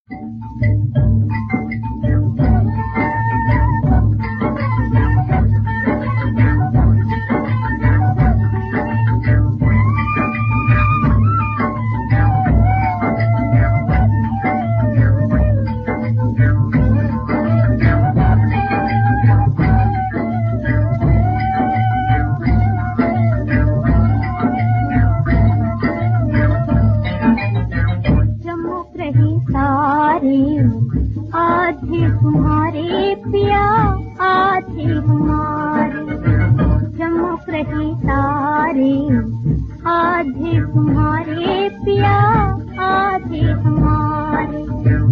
आधे तुम्हारे पिया आधे हमारे, चमक रही तारे आधे तुम्हारे पिया आधे हमारे।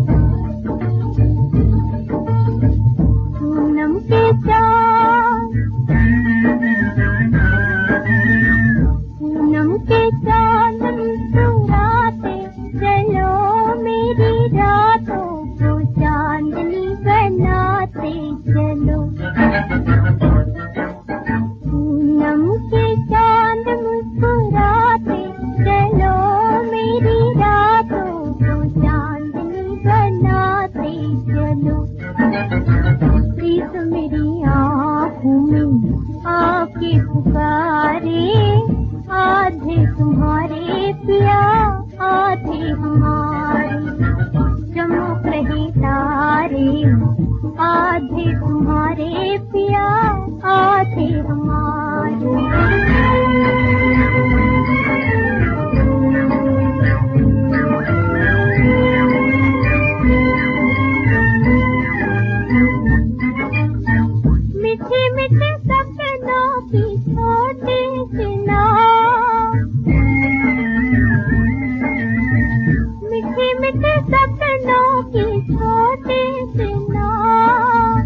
पूनम के चाँद पूनम के चाँद मुस्कुराते चलो मेरी रातों को चांदनी बनाते चलो। पूनम के चाँद मुस्कुराते चलो मेरी रातों को चांदनी बनाते चलो। प्रीत मेरी आँखों में आके पुकारे आधे तुम्हारे पिया आधे हमारे, चमक रही तारे आधे तुम्हारे पिया आधे हमारे। मीठे मीठे सपनों की छोटी सी नाव, मीठे मीठे सपनों की छोटी सी नाव,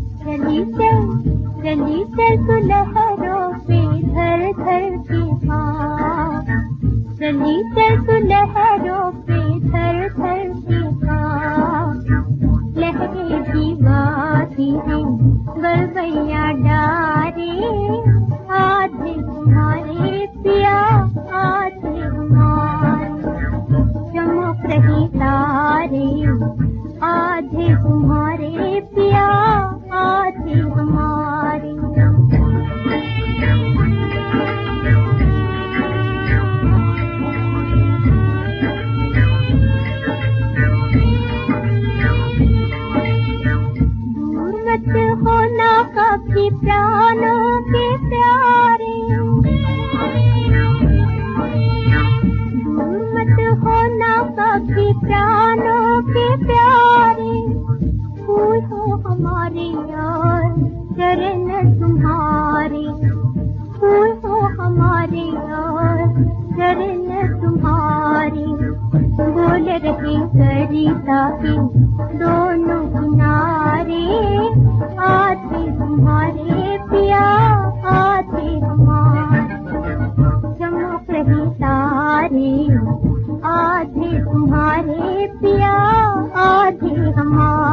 चली चल तू लहरों पे धर धर के पाँव, चली चल तू लहरों पे धर धर के पाँव। लहरें भी गाती हैं गलबैया डारे आधे तुम्हारे पिया आधे हमारे, चमक रही तारे आधे तुम्हारे पिया आधे हमारे। दूर मत होना कभी प्राणों के प्यारे, दूर मत होना कभी प्राणों के प्यारे। फूल हो हमारे यार चरण तुम्हारे, फूल हो हमारे यार चरण तुम्हारे। बोल रहे सरिता के दोनों किनारे आधे तुम्हारे पिया आधे हमारे, चमक रही तारे आधे तुम्हारे पिया आधे हमारे।